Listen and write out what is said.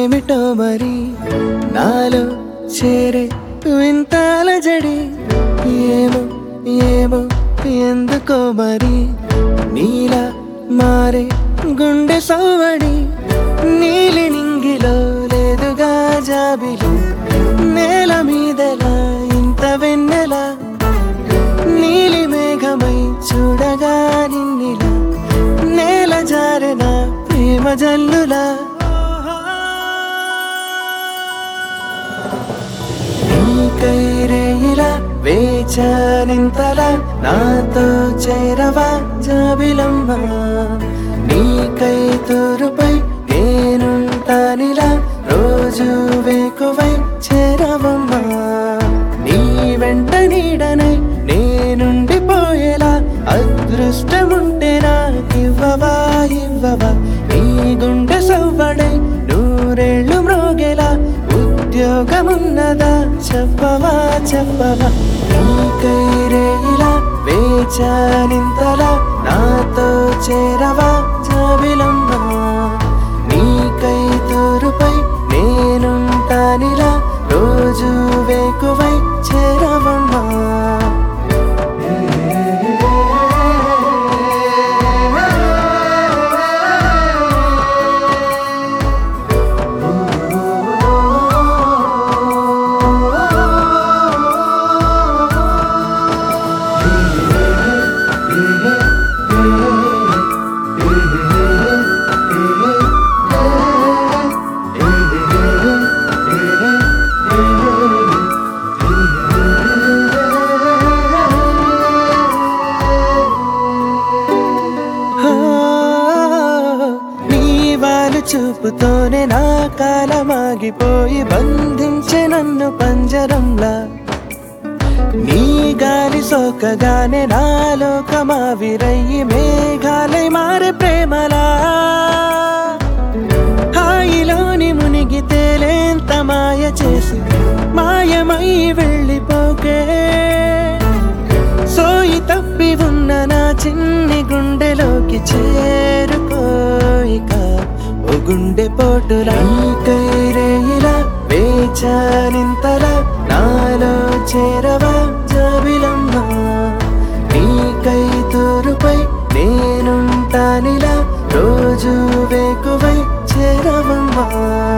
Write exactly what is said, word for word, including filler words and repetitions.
ఏమిటో మరి నాలో చేరే వింత అలజడి ఏమో ఏమో ఎందుకో మరి నీలా మారే గుండె సవ్వడి నీలి నింగిలో లేదుగా జాబిలి నేల మీదలా ఇంత వెన్నెలా నీలి మేఘమై చూడగా నిన్నిలా నేల జారెన ప్రేమ జల్లులా నీకై రేయిలా వేచానింతలా నాతో చేరవా జాబిలమ్మ నీకై తూరుపై నేనుంటానిలా రోజు వేకువై చేరవమ్మా నీ వెంట నీడనై నేనుండిపోయేలా అదృష్టముంటే నాకివ్వవా ఇవ్వవా నీ గుండె సవ్వడై నూరేళ్ళు మ్రోగేలా ఉద్యోగమున్నదా చెప్పవా చెప్పవా నీకై రేయిలా వేచానింతలా నాతో చేరవా జాబిలమ్మ నీకై తూరుపై నేనుంటానిలా రోజు వేకువై చేరవమ్మా చూపుతోనే నా కాలమాగిపోయి బంధించే నన్ను పంజరంలా నీ గాలి సోకగానే నా లోకమావిరయ్యి మేఘాలై మారే ప్రేమలా హాయిలోని మునిగి తేలేంత మాయ చేసి మాయమై వెళ్ళిపోకే సోయి తప్పి ఉన్న నా చిన్ని గుండెలోకి చేరుకోయిక ఓ గుండె పోటులా నీకై రేయిలా వేచానింతలా నాలో చేరవా జాబిలమ్మ నీకై తూరుపై నేనుంటానిలా రోజు వేకువై చేరవమ్మా